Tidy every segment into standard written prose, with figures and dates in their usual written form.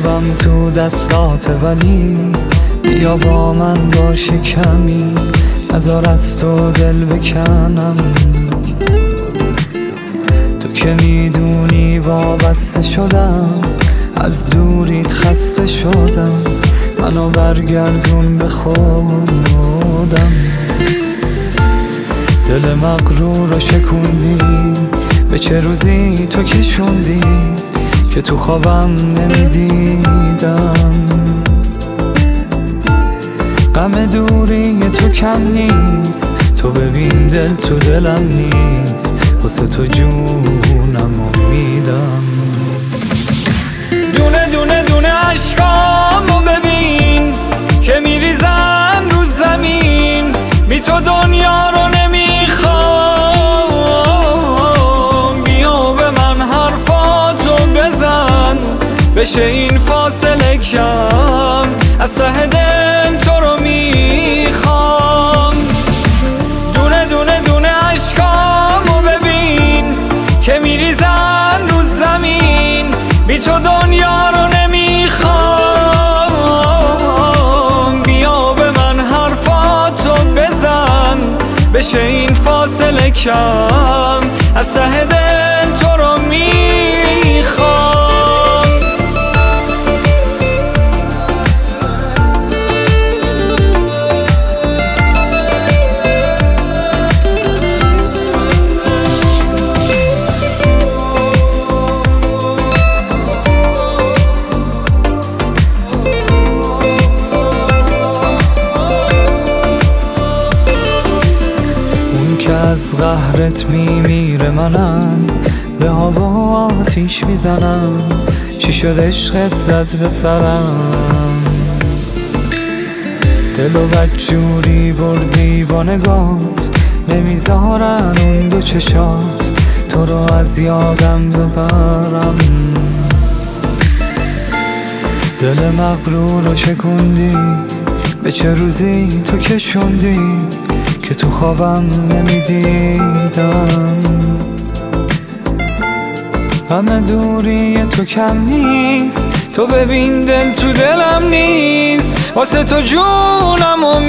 قلبم تو دستات، ولی بیا با من باشه کمی، نذار از تو دل بکنم. تو که میدونی وابسته شدم، از دوریت خسته شدم، منو برگردون به خودم. دل مغرور رو شکوندی، به چه روزی تو کشوندی که تو خوابم نمیدیدم. غم دوری تو کم نیست، تو ببین دل تو دلم نیست، واسه تو جونم میدم. دونه دونه دونه عشقامو ببین که میریزن رو زمین، بی تو دنیا رو نمیخوام. بیا به من حرفاتو بزن، بشه این فاصله کم، از ته دل تو رو میخوام. دونه دونه دونه عشقامو ببین که میریزن رو زمین، بی تو دنیا رو نمیخوام. بیا به من حرفاتو بزن، بشه این فاصله کم، از ته دل تو رو میخوام. که از قهرت میمیره، منم به هوا آتیش میزنم. چی شد عشقت زد به سرم، دل و بدجوری بردی با نگات، نمیذارن اون دو چشات تو رو از یادم ببرم. دل مغرور رو شکوندی، به چه روزی تو کشوندی که تو خوابم نمیدیدم. غم دوری تو کم نیست، تو ببین دل تو دلم نیست، واسه تو جونمو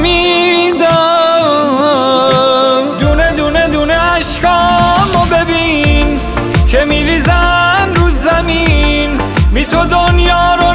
میدم. دونه دونه دونه عشقامو ببین که میریزن رو زمین، بی تو دنیا رو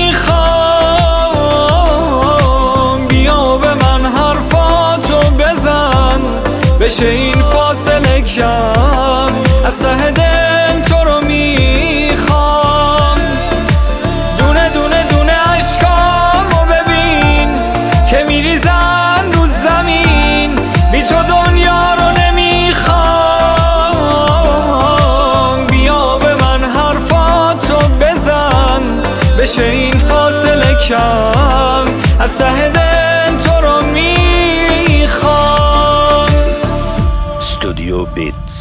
نمیخوام. بیا به من حرفاتو بزن، بشه این فاصله کم، از ته دل تو رو میخوام. دونه دونه دونه عشقامو ببین که میریزن رو زمین، بی تو دنیا رو نمیخوام. بیا به من حرفاتو بزن، بشه این فاصله کم، از ته دل تو رو میخوام. استودیو بیتس.